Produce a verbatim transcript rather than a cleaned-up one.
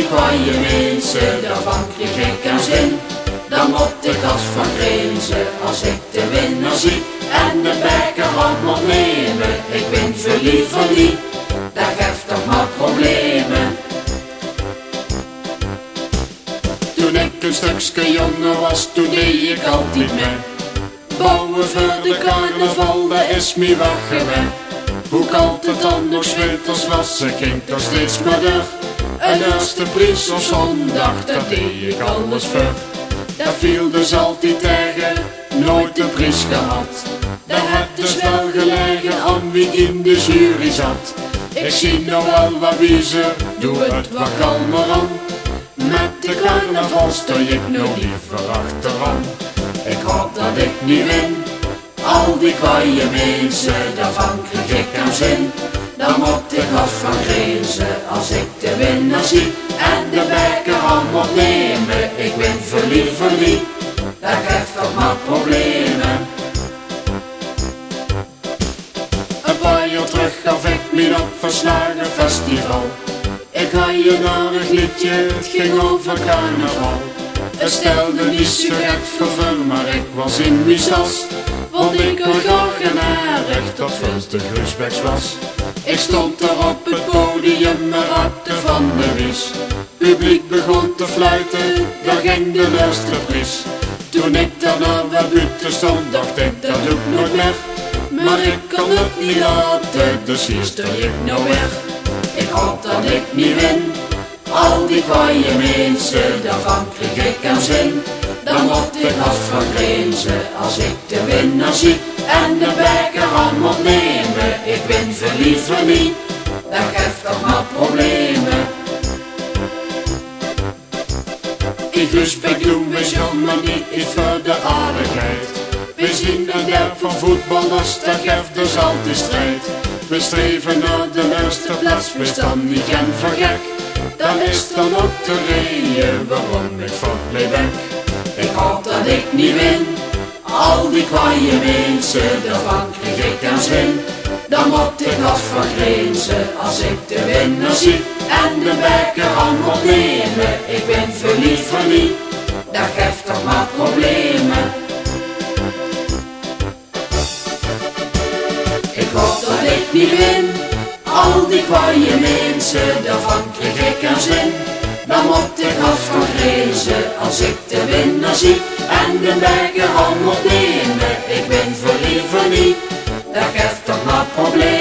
die kwaaie mensen, daarvan kreeg ik een zin. Dan moet ik als van grinzen als ik de winnaar zie. En de bekerhand moet nemen, ik ben verliefd van die. Dat geeft toch maar problemen. Toen ik een stukje jonger was, toen deed ik altijd mee. Bouwen voor de carnaval, dat is me weggewerkt. Hoe koud het dan nog 's winters was, ik ging toch steeds maar door. Een eerste prijs op zondag, daar deed ik alles voor. Dat viel dus altijd tegen, nooit een prijs gehad. Dat had dus wel gelegen aan wie in de jury zat. Ik zie nou wel wat wiezen, doe het wat kalmer aan. Met de carnaval sta ik nou liever achteraan. Ik hoop dat ik niet win, al die kwaaie mensen, daarvan kreeg ik een zin. Dan moet ik als van grinzen als ik de winnaar zie. En de bekerhand moet nemen, ik ben verliefd van die. Dat geeft toch maar problemen. Een paar jaar terug gaf ik me op verslagen festival. Ik had je naar een liedje, het ging over carnaval. Het stelde niet zo gek voor, maar ik was in mijn sas. Want ik had graag een aardig dat first de Grusbecks was. Ik stond er op het podium, maar raakte van de wies. Publiek begon te fluiten, daar ging de eerste prijs. Toen ik daarna weer buiten stond, dacht ik dat doe ik nooit meer. Maar ik kan het niet laten, dus hier sta ik nou weer. Ik hoop dat ik niet win, al die kwaaie mensen, daarvan kreeg ik een zin. Dan moet ik als van grinzen als ik de winnaar zie. En de bekerhand moet nemen, ik ben verliefd van die. Dat geeft toch maar problemen. In Grusbeck doen we jammer niet iets voor de aardigheid. We zien een der van voetballers, dat geeft dus altijd strijd. We streven naar de eerste plaats, we staan niet en voor gek. Dat is dan ook de reden waarom ik voor playback. Ik hoop dat ik niet win, al die kwaaie mensen, daarvan kreeg ik een zin. Dan moet ik als van grinzen als ik de winnaar zie. En de bekerhand moet nemen, ik ben verliefd van die. Dat geeft toch maar problemen. Ik hoop dat ik niet win, al die kwaaie mensen, daarvan kreeg ik een zin. Dan moet ik als van grinzen als ik de winnaar zie. En de bekerhand moet nemen, ik ben verliefd van die. Dat geeft toch maar problemen.